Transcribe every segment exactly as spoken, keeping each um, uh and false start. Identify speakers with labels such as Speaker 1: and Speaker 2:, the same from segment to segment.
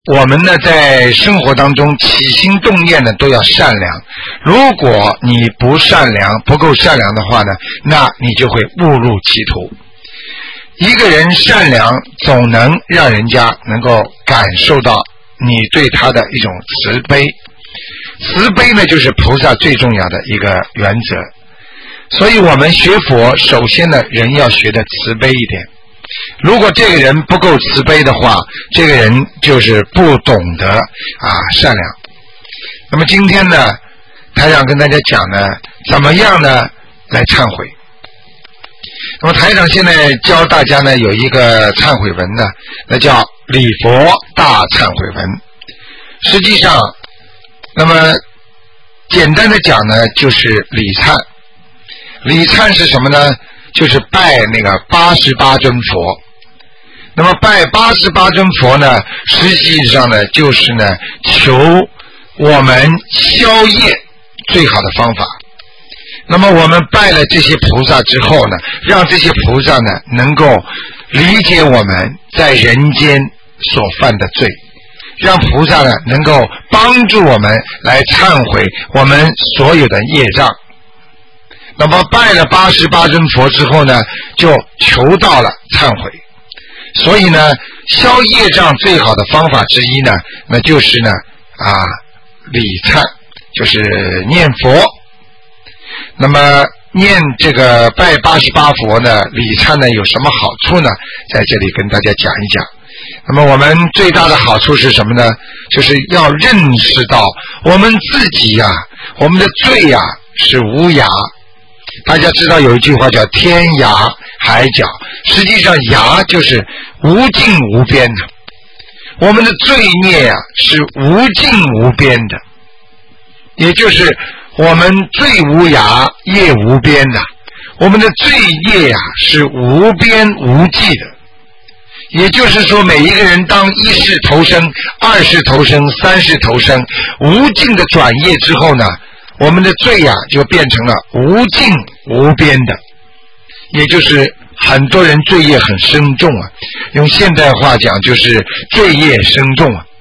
Speaker 1: 我们呢在生活当中起心动念呢都要善良，如果你不善良不够善良的话呢，那你就会误入歧途。一个人善良总能让人家能够感受到你对他的一种慈悲，慈悲呢就是菩萨最重要的一个原则。所以我们学佛首先呢人要学的慈悲一点，如果这个人不够慈悲的话，这个人就是不懂得啊善良。那么今天呢台长跟大家讲呢怎么样呢来忏悔。那么台长现在教大家呢有一个忏悔文呢，那叫礼佛大忏悔文。实际上那么简单的讲呢就是礼忏。礼忏是什么呢？就是拜那个八十八尊佛。那么拜八十八尊佛呢，实际上呢就是呢求我们消业最好的方法。那么我们拜了这些菩萨之后呢，让这些菩萨呢能够理解我们在人间所犯的罪，让菩萨呢能够帮助我们来忏悔我们所有的业障。那么拜了八十八尊佛之后呢，就求到了忏悔。所以呢消业障最好的方法之一呢，那就是呢啊礼忏，就是念佛。那么念这个拜八十八佛呢，礼忏呢有什么好处呢？在这里跟大家讲一讲。那么我们最大的好处是什么呢？就是要认识到我们自己呀、啊，我们的罪呀、啊、是无涯。大家知道有一句话叫天涯海角，实际上涯就是无尽无边的。我们的罪孽啊是无尽无边的，也就是我们罪无涯业无边的，我们的罪业啊是无边无际的。也就是说每一个人当一世投生、二世投生、三世投生，无尽的转业之后呢，我们的罪呀、啊、就变成了无尽无边的，也就是很多人罪业很深重啊，用现代话讲就是罪业深重啊。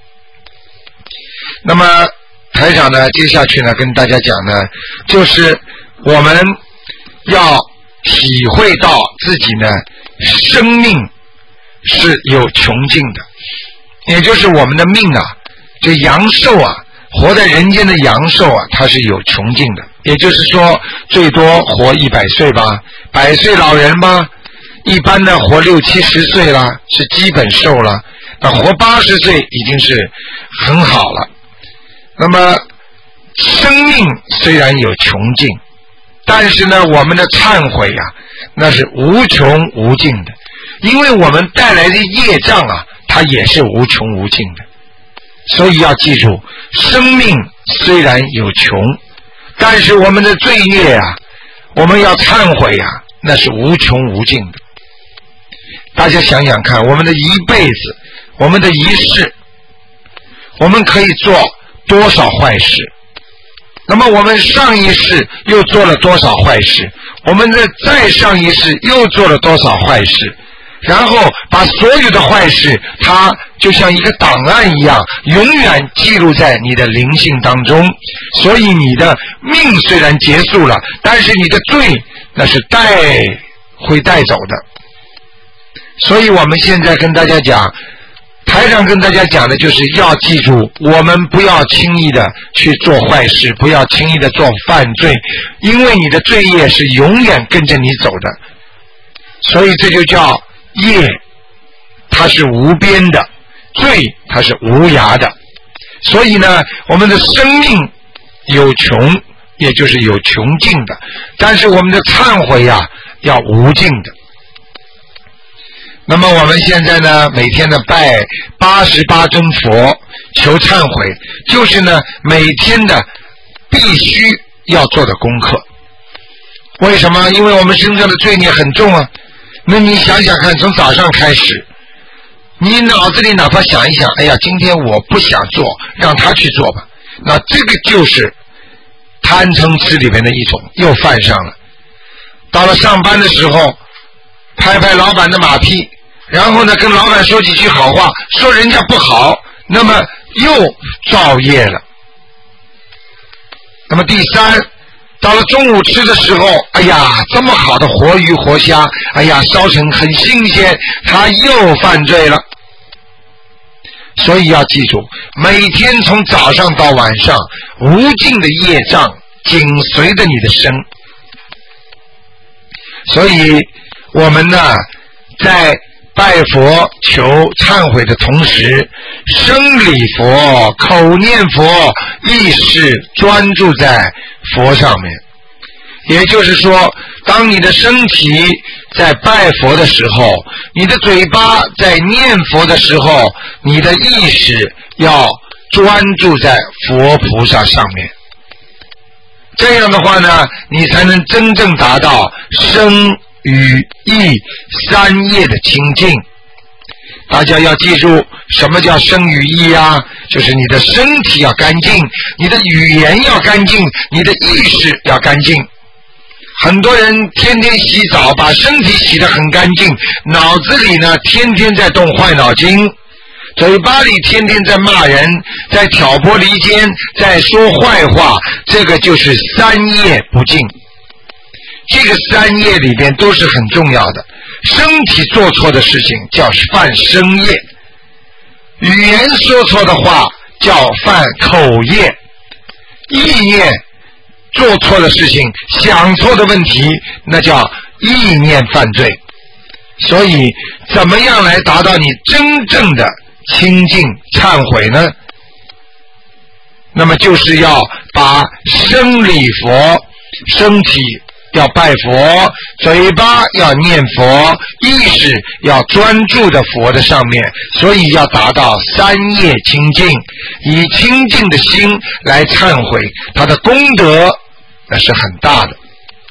Speaker 1: 那么台长呢接下去呢跟大家讲呢，就是我们要体会到自己呢生命是有穷尽的，也就是我们的命啊，就阳寿啊，活在人间的阳寿啊，它是有穷尽的。也就是说最多活一百岁吧，百岁老人吧，一般的活六七十岁了，是基本寿了。那活八十岁已经是很好了。那么生命虽然有穷尽，但是呢我们的忏悔啊那是无穷无尽的，因为我们带来的业障啊它也是无穷无尽的。所以要记住，生命虽然有穷，但是我们的罪孽啊我们要忏悔啊那是无穷无尽的。大家想想看，我们的一辈子，我们的一世，我们可以做多少坏事，那么我们上一世又做了多少坏事，我们的再上一世又做了多少坏事，然后把所有的坏事它就像一个档案一样永远记录在你的灵性当中。所以你的命虽然结束了，但是你的罪那是带会带走的。所以我们现在跟大家讲，台上跟大家讲的就是要记住，我们不要轻易的去做坏事，不要轻易的做犯罪，因为你的罪业是永远跟着你走的。所以这就叫业它是无边的，罪它是无涯的。所以呢我们的生命有穷，也就是有穷尽的，但是我们的忏悔啊要无尽的。那么我们现在呢每天的拜八十八尊佛求忏悔，就是呢每天的必须要做的功课。为什么？因为我们身上的罪孽很重啊。那你想想看，从早上开始，你脑子里哪怕想一想，哎呀今天我不想做，让他去做吧，那这个就是贪嗔痴里面的一种，又犯上了。到了上班的时候拍拍老板的马屁，然后呢跟老板说几句好话，说人家不好， 那么又造业了。那么第三，到了中午吃的时候，哎呀，这么好的活鱼活虾，哎呀，烧成很新鲜，他又犯罪了。所以要记住，每天从早上到晚上，无尽的业障紧随着你的身。所以我们呢，在拜佛求忏悔的同时，声礼佛、口念佛，意识专注在佛上面。也就是说，当你的身体在拜佛的时候，你的嘴巴在念佛的时候，你的意识要专注在佛菩萨上面。这样的话呢，你才能真正达到身语意三业的清净。大家要记住，什么叫身语意啊？就是你的身体要干净，你的语言要干净，你的意识要干净。很多人天天洗澡，把身体洗得很干净，脑子里呢天天在动坏脑筋，嘴巴里天天在骂人，在挑拨离间，在说坏话，这个就是三业不净。这个三业里边都是很重要的。身体做错的事情叫犯身业，语言说错的话叫犯口业，意念做错的事情，想错的问题，那叫意念犯罪。所以怎么样来达到你真正的清净忏悔呢？那么就是要把身礼佛，身体要拜佛，嘴巴要念佛，意识要专注的佛的上面，所以要达到三业清净，以清净的心来忏悔，它的功德那是很大的。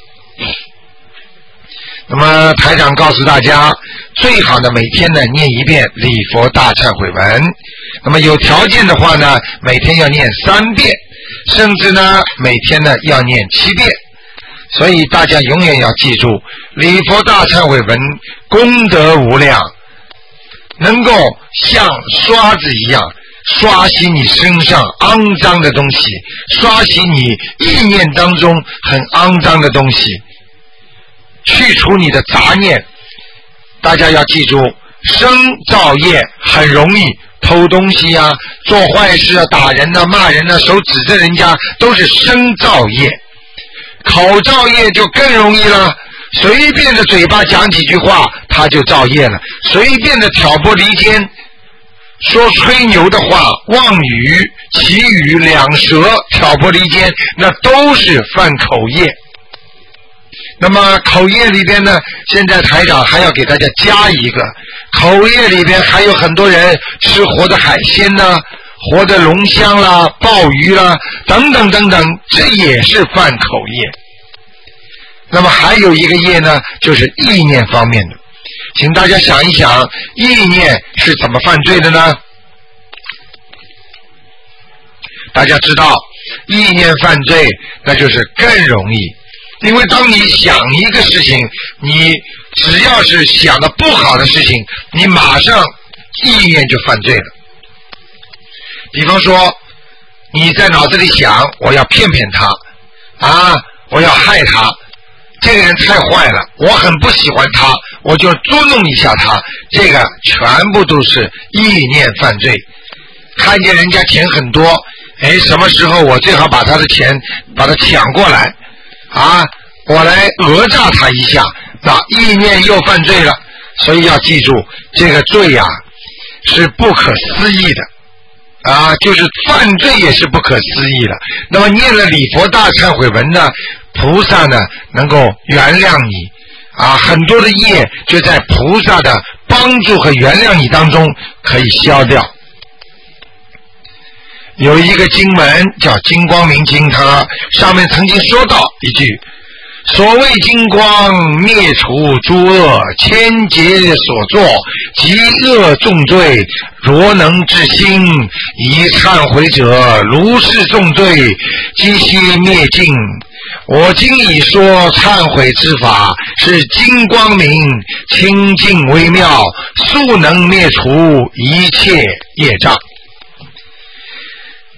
Speaker 1: 那么台长告诉大家，最好呢每天呢念一遍礼佛大忏悔文，那么有条件的话呢每天要念三遍，甚至呢每天呢要念七遍。所以大家永远要记住，礼佛大忏悔文功德无量，能够像刷子一样刷洗你身上肮脏的东西，刷洗你意念当中很肮脏的东西，去除你的杂念。大家要记住，生造业很容易，偷东西啊，做坏事啊，打人啊，骂人啊，手指着人家，都是生造业。口造业就更容易了，随便的嘴巴讲几句话他就造业了，随便的挑拨离间，说吹牛的话，妄语、绮语、两舌，挑拨离间，那都是犯口业。那么口业里边呢，现在台长还要给大家加一个，口业里边还有很多人吃活的海鲜呢，活的龙虾啦、鲍鱼啦等等等等，这也是犯口业。那么还有一个业呢，就是意念方面的。请大家想一想，意念是怎么犯罪的呢？大家知道，意念犯罪那就是更容易，因为当你想一个事情，你只要是想的不好的事情，你马上意念就犯罪了。比方说你在脑子里想，我要骗骗他啊，我要害他，这个人太坏了，我很不喜欢他，我就捉弄一下他，这个全部都是意念犯罪。看见人家钱很多，哎，什么时候我最好把他的钱把他抢过来啊，我来讹诈他一下，那意念又犯罪了。所以要记住，这个罪呀、啊、是不可思议的啊，就是犯罪也是不可思议的。那么念了礼佛大忏悔文呢，菩萨呢能够原谅你啊，很多的业就在菩萨的帮助和原谅你当中可以消掉。有一个经文叫金光明经，它上面曾经说到一句，所谓金光灭除诸恶，千劫所作及恶重罪，若能至心，以忏悔者如是重罪，即悉灭尽。我今已说忏悔之法是金光明，清净微妙，速能灭除一切业障。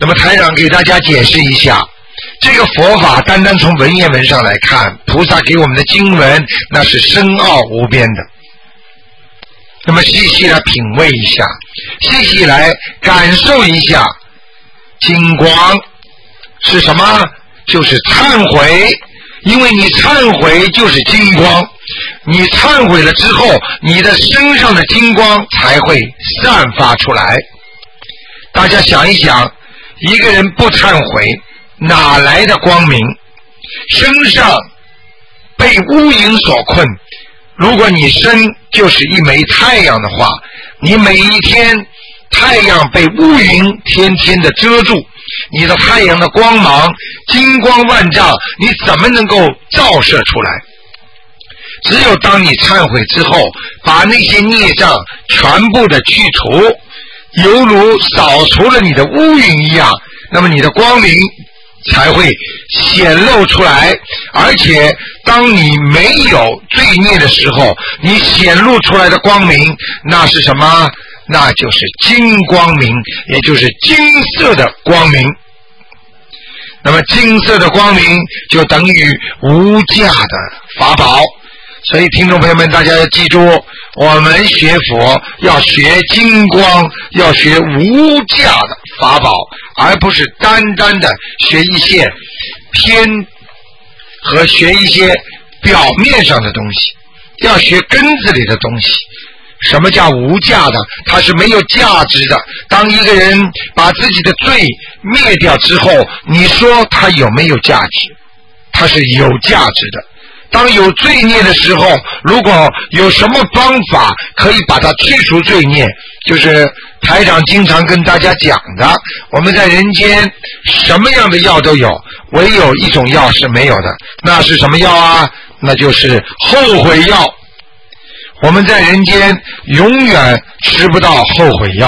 Speaker 1: 那么台长给大家解释一下，这个佛法单单从文言文上来看，菩萨给我们的经文那是深奥无边的。那么细细来品味一下，细细来感受一下，金光是什么？就是忏悔，因为你忏悔就是金光，你忏悔了之后，你的身上的金光才会散发出来。大家想一想，一个人不忏悔，哪来的光明？身上被乌云所困，如果你身就是一枚太阳的话，你每一天太阳被乌云天天的遮住，你的太阳的光芒金光万丈，你怎么能够照射出来？只有当你忏悔之后，把那些孽障全部的去除，犹如扫除了你的乌云一样，那么你的光明才会显露出来。而且当你没有罪孽的时候，你显露出来的光明，那是什么？那就是金光明，也就是金色的光明。那么金色的光明就等于无价的法宝。所以听众朋友们，大家要记住，我们学佛要学金光，要学无价的法宝，而不是单单的学一些偏和学一些表面上的东西，要学根子里的东西。什么叫无价的？它是没有价值的。当一个人把自己的罪灭掉之后，你说他有没有价值？它是有价值的。当有罪孽的时候，如果有什么方法可以把它去除罪孽，就是台长经常跟大家讲的，我们在人间什么样的药都有，唯有一种药是没有的，那是什么药啊？那就是后悔药。我们在人间永远吃不到后悔药。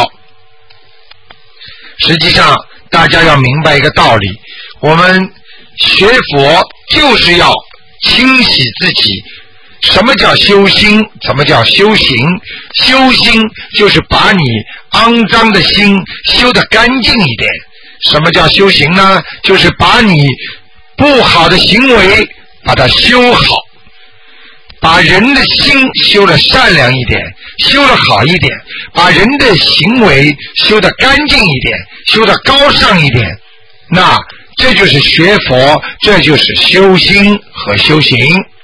Speaker 1: 实际上大家要明白一个道理，我们学佛就是要清洗自己。什么叫修心？什么叫修行？修心就是把你肮脏的心修得干净一点。什么叫修行呢？就是把你不好的行为把它修好，把人的心修得善良一点，修得好一点，把人的行为修得干净一点，修得高尚一点，那这就是学佛，这就是修心和修行。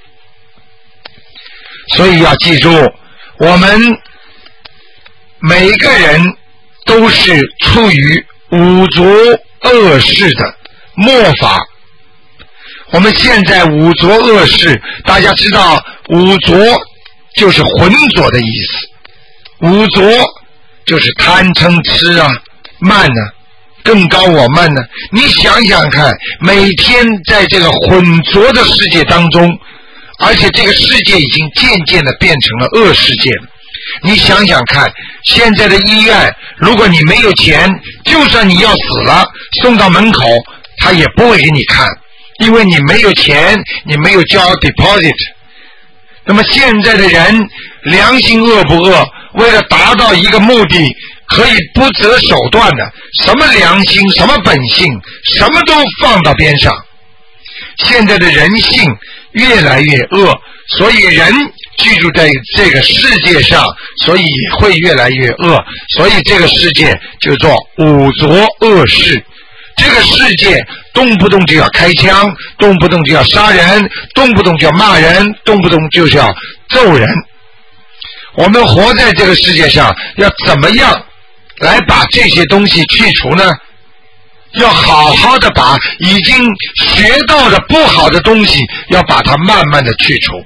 Speaker 1: 所以要记住，我们每个人都是处于五浊恶世的末法。我们现在五浊恶世，大家知道五浊就是浑浊的意思，五浊就是贪嗔痴啊、慢啊、更高我慢呢。你想想看，每天在这个浑浊的世界当中，而且这个世界已经渐渐的变成了恶世界了。你想想看，现在的医院，如果你没有钱，就算你要死了，送到门口他也不会给你看，因为你没有钱，你没有交 deposit。 那么现在的人良心恶不恶？为了达到一个目的，可以不择手段的，什么良心，什么本性，什么都放到边上。现在的人性越来越恶，所以人居住在这个世界上，所以会越来越恶，所以这个世界就做五浊恶世。这个世界动不动就要开枪，动不动就要杀人，动不动就要骂人，动不动就是要揍人。我们活在这个世界上，要怎么样来把这些东西去除呢？要好好的把已经学到的不好的东西，要把它慢慢的去除。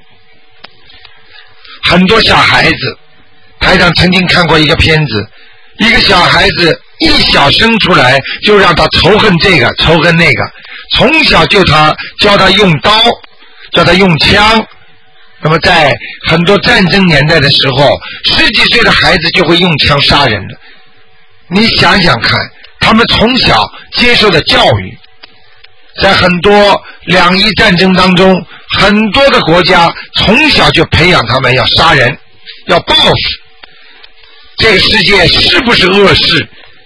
Speaker 1: 很多小孩子，台长曾经看过一个片子，一个小孩子一小生出来就让他仇恨这个仇恨那个，从小就他教他用刀，教他用枪。那么在很多战争年代的时候，十几岁的孩子就会用枪杀人的。你想想看，他们从小接受的教育，在很多两伊战争当中，很多的国家从小就培养他们要杀人，要报复。这个世界是不是恶世？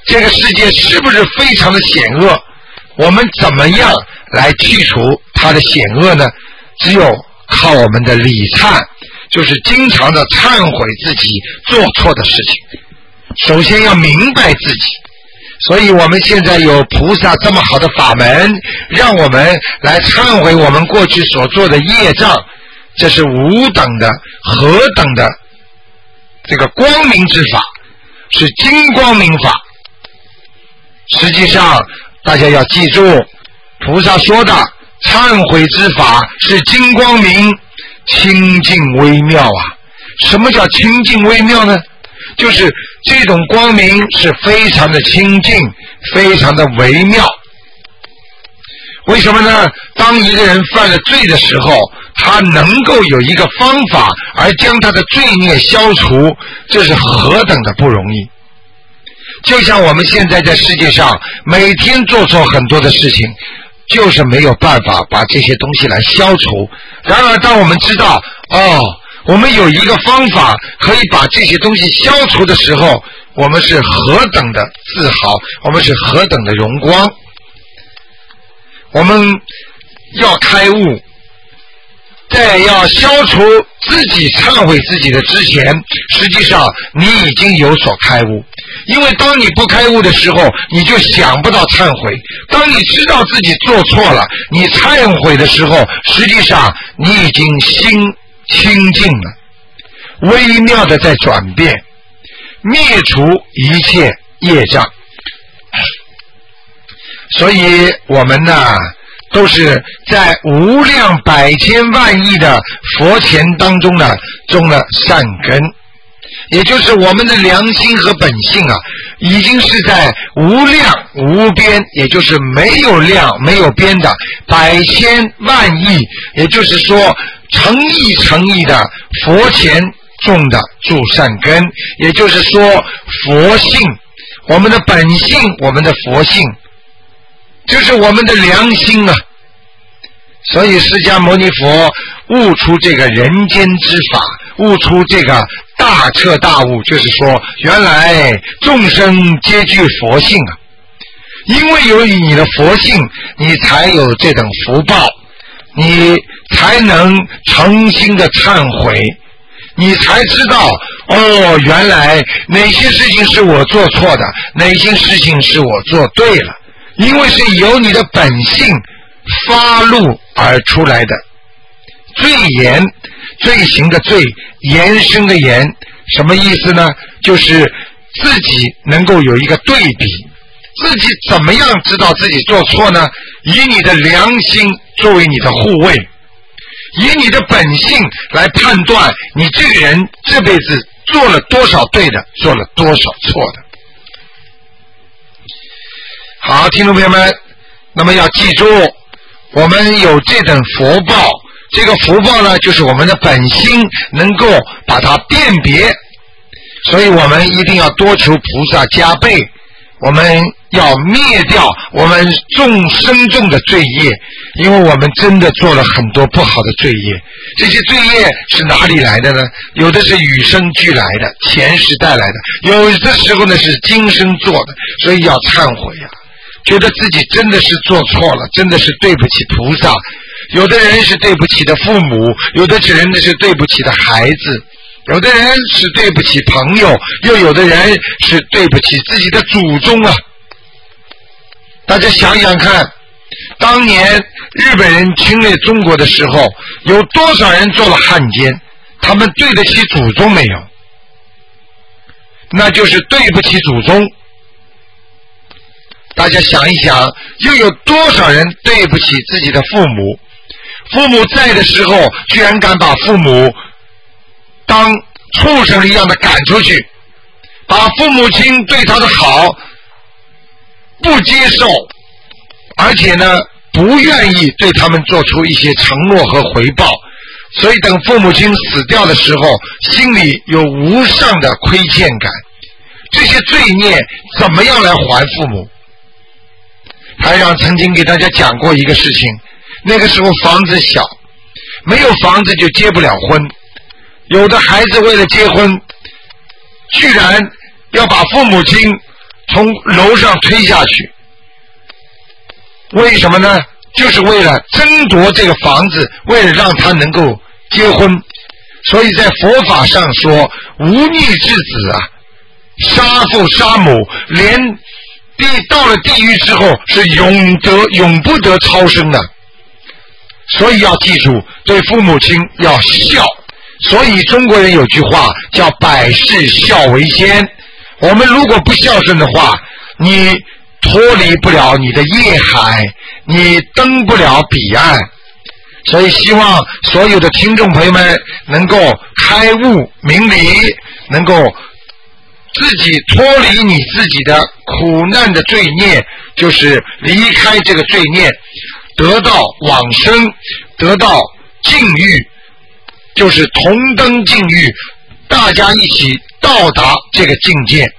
Speaker 1: 这个世界是不是非常的险恶？我们怎么样来去除它的险恶呢？只有靠我们的礼忏，就是经常的忏悔自己做错的事情。首先要明白自己，所以我们现在有菩萨这么好的法门，让我们来忏悔我们过去所做的业障，这是无等的、何等的这个光明之法，是金光明法。实际上大家要记住，菩萨说的忏悔之法是金光明，清净微妙啊。什么叫清净微妙呢？就是这种光明是非常的清净，非常的微妙。为什么呢？当一个人犯了罪的时候，他能够有一个方法而将他的罪孽消除，这是何等的不容易。就像我们现在在世界上每天做错很多的事情，就是没有办法把这些东西来消除。然而当我们知道哦，我们有一个方法可以把这些东西消除的时候，我们是何等的自豪，我们是何等的荣光。我们要开悟，在要消除自己忏悔自己的之前，实际上你已经有所开悟。因为当你不开悟的时候，你就想不到忏悔。当你知道自己做错了，你忏悔的时候，实际上你已经心清净了，微妙的在转变，灭除一切业障。所以我们呢，都是在无量百千万亿的佛前当中呢种了善根，也就是我们的良心和本性啊，已经是在无量无边，也就是没有量没有边的百千万亿，也就是说诚意诚意的佛前种的助善根，也就是说佛性，我们的本性，我们的佛性就是我们的良心啊。所以释迦牟尼佛悟出这个人间之法，悟出这个大彻大悟，就是说原来众生皆具佛性啊。因为有你的佛性，你才有这等福报，你才能诚心的忏悔，你才知道哦，原来哪些事情是我做错的，哪些事情是我做对了。因为是由你的本性发露而出来的。罪言，罪行的罪，言生的言，什么意思呢？就是自己能够有一个对比，自己怎么样知道自己做错呢？以你的良心作为你的护卫，以你的本性来判断你这个人这辈子做了多少对的，做了多少错的。好，听众朋友们，那么要记住，我们有这等福报，这个福报呢，就是我们的本心能够把它辨别，所以我们一定要多求菩萨加倍，我们要灭掉我们众生众的罪业，因为我们真的做了很多不好的罪业。这些罪业是哪里来的呢？有的是与生俱来的，前世带来的，有的时候呢是今生做的，所以要忏悔呀、啊。觉得自己真的是做错了，真的是对不起菩萨。有的人是对不起的父母，有的人是对不起的孩子，有的人是对不起朋友，又有的人是对不起自己的祖宗啊。大家想想看，当年日本人侵略中国的时候，有多少人做了汉奸？他们对得起祖宗没有？那就是对不起祖宗。大家想一想，又有多少人对不起自己的父母？父母在的时候，居然敢把父母当畜生一样的赶出去，把父母亲对他的好不接受，而且呢不愿意对他们做出一些承诺和回报，所以等父母亲死掉的时候，心里有无上的亏欠感。这些罪孽怎么样来还父母？台长曾经给大家讲过一个事情，那个时候房子小，没有房子就结不了婚，有的孩子为了结婚，居然要把父母亲从楼上推下去。为什么呢？就是为了争夺这个房子，为了让他能够结婚。所以在佛法上说，无逆之子啊，杀父杀母，连地到了地狱之后是永得永不得超生的。所以要记住，对父母亲要孝。所以中国人有句话叫百世孝为先。我们如果不孝顺的话，你脱离不了你的业海，你登不了彼岸。所以希望所有的听众朋友们能够开悟明理，能够自己脱离你自己的苦难的罪孽，就是离开这个罪孽，得到往生，得到境遇，就是同登境遇，大家一起到达这个境界。